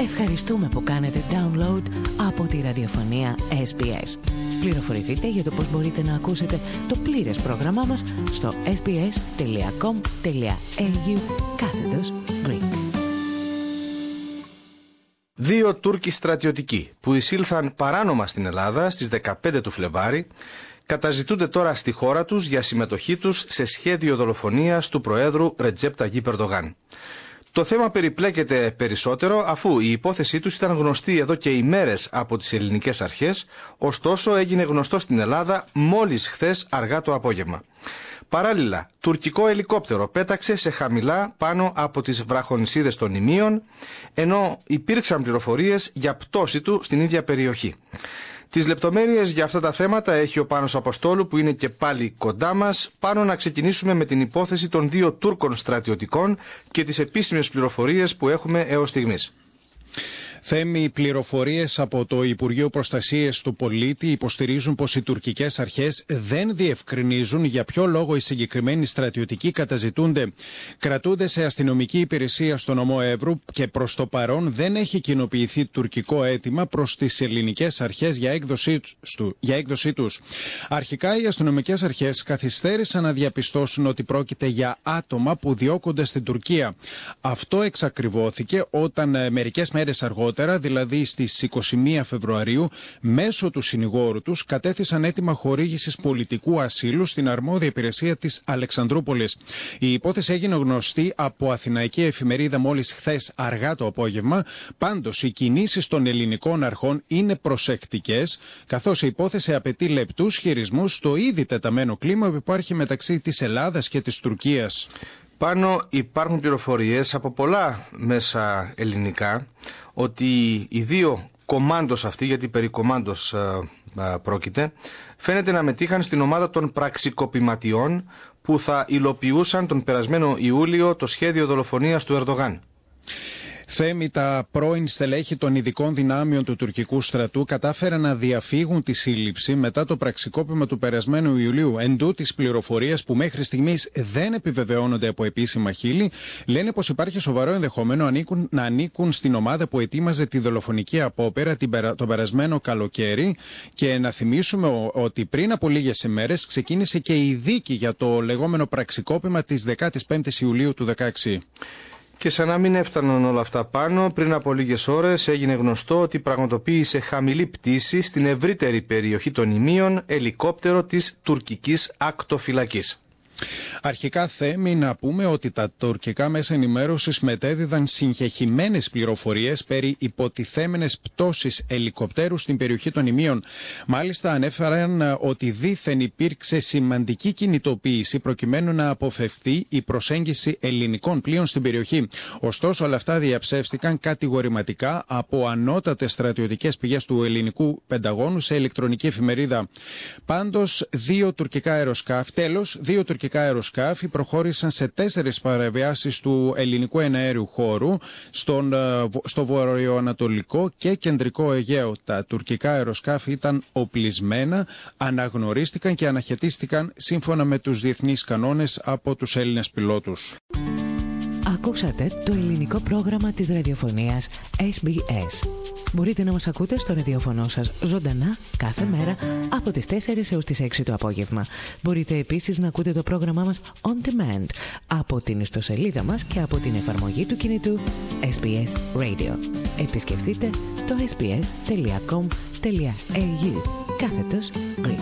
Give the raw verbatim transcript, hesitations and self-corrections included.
Ευχαριστούμε που κάνετε download από τη ραδιοφωνία ες μπι ες. Πληροφορηθείτε για το πώς μπορείτε να ακούσετε το πλήρες πρόγραμμά μας στο sbs.com.au κάθετος Greek. Δύο Τούρκοι στρατιωτικοί που εισήλθαν παράνομα στην Ελλάδα στις δεκαπέντε του Φλεβάρι καταζητούνται τώρα στη χώρα τους για συμμετοχή τους σε σχέδιο δολοφονίας του Προέδρου Ρετζέπ Ταγίπ Ερντογάν. Το θέμα περιπλέκεται περισσότερο αφού η υπόθεσή τους ήταν γνωστή εδώ και ημέρες από τις ελληνικές αρχές, ωστόσο έγινε γνωστό στην Ελλάδα μόλις χθες αργά το απόγευμα. Παράλληλα, τουρκικό ελικόπτερο πέταξε σε χαμηλά πάνω από τις βραχονησίδες των Ιμίων, ενώ υπήρξαν πληροφορίες για πτώση του στην ίδια περιοχή. Τις λεπτομέρειες για αυτά τα θέματα έχει ο Πάνος Αποστόλου που είναι και πάλι κοντά μας. Πάνω να ξεκινήσουμε με την υπόθεση των δύο Τούρκων στρατιωτικών και τις επίσημες πληροφορίες που έχουμε έως στιγμής. Θέμη, πληροφορίες από το Υπουργείο Προστασίας του Πολίτη υποστηρίζουν πως οι τουρκικές αρχές δεν διευκρινίζουν για ποιο λόγο οι συγκεκριμένοι στρατιωτικοί καταζητούνται. Κρατούνται σε αστυνομική υπηρεσία στο νομό Εύρου και προς το παρόν δεν έχει κοινοποιηθεί τουρκικό αίτημα προς τις ελληνικές αρχές για έκδοσή, του, για έκδοσή τους. Αρχικά οι αστυνομικές αρχές καθυστέρησαν να διαπιστώσουν ότι πρόκειται για άτομα που διώκονται στην Τουρκία. Αυτό εξακριβώθηκε όταν μερικές μέρες αργότερα, δηλαδή στις είκοσι μία Φεβρουαρίου, μέσω του συνηγόρου τους κατέθεσαν αίτημα χορήγησης πολιτικού ασύλου στην αρμόδια υπηρεσία της Αλεξανδρούπολης. Η υπόθεση έγινε γνωστή από αθηναϊκή εφημερίδα μόλις χθες αργά το απόγευμα. Πάντως, οι κινήσεις των ελληνικών αρχών είναι προσεκτικές, καθώς η υπόθεση απαιτεί λεπτούς χειρισμούς στο ήδη τεταμένο κλίμα που υπάρχει μεταξύ της Ελλάδας και της Τουρκίας. Πάνω υπάρχουν πληροφορίες από πολλά μέσα ελληνικά ότι οι δύο κομάντος αυτοί, γιατί περί κομάντος α, α, πρόκειται, φαίνεται να μετήχαν στην ομάδα των πραξικοπηματιών που θα υλοποιούσαν τον περασμένο Ιούλιο το σχέδιο δολοφονίας του Ερντογάν. Θέμη, τα πρώην στελέχη των ειδικών δυνάμεων του τουρκικού στρατού κατάφεραν να διαφύγουν τη σύλληψη μετά το πραξικόπημα του περασμένου Ιουλίου. Εν τούτης, πληροφορίες που μέχρι στιγμής δεν επιβεβαιώνονται από επίσημα χείλη λένε πως υπάρχει σοβαρό ενδεχόμενο ανήκουν, να ανήκουν στην ομάδα που ετοίμαζε τη δολοφονική απόπερα τον περασμένο καλοκαίρι. Και να θυμίσουμε ότι πριν από λίγες ημέρες ξεκίνησε και η δίκη για το λεγόμενο πραξικόπημα της δεκαπέντε Ιουλίου του δεκαέξι. Και σαν να μην έφταναν όλα αυτά πάνω, πριν από λίγες ώρες έγινε γνωστό ότι πραγματοποίησε χαμηλή πτήση στην ευρύτερη περιοχή των Ιμίων ελικόπτερο της τουρκικής ακτοφυλακής. Αρχικά, Θέμη, να πούμε ότι τα τουρκικά μέσα ενημέρωσης μετέδιδαν συγχεχημένες πληροφορίες περί υποτιθέμενες πτώσεις ελικοπτέρου στην περιοχή των Ιμίων. Μάλιστα, ανέφεραν ότι δήθεν υπήρξε σημαντική κινητοποίηση προκειμένου να αποφευθεί η προσέγγιση ελληνικών πλοίων στην περιοχή. Ωστόσο, όλα αυτά διαψεύστηκαν κατηγορηματικά από ανώτατες στρατιωτικές πηγές του ελληνικού Πενταγώνου σε ηλεκτρονική εφημερίδα. Πάντως, δύο τουρκικά αεροσκάφη, τέλος, δύο τουρκικά αεροσκάφη προχώρησαν σε τέσσερις παραβιάσεις του ελληνικού εναέριου χώρου στον, στο βορειοανατολικό και κεντρικό Αιγαίο. Τα τουρκικά αεροσκάφη ήταν οπλισμένα, αναγνωρίστηκαν και αναχαιτίστηκαν σύμφωνα με τους διεθνείς κανόνες από τους Έλληνες πιλότους. Ακούσατε το ελληνικό πρόγραμμα της ραδιοφωνίας ες μπι ες. Μπορείτε να μας ακούτε στο ραδιόφωνο σας ζωντανά κάθε μέρα από τις τέσσερις έως τις έξι το απόγευμα. Μπορείτε επίσης να ακούτε το πρόγραμμά μας on demand από την ιστοσελίδα μας και από την εφαρμογή του κινητού ες μπι ες Radio. Επισκεφτείτε το ες μπι ες τελεία κομ τελεία έι γιου κάθετος Greek.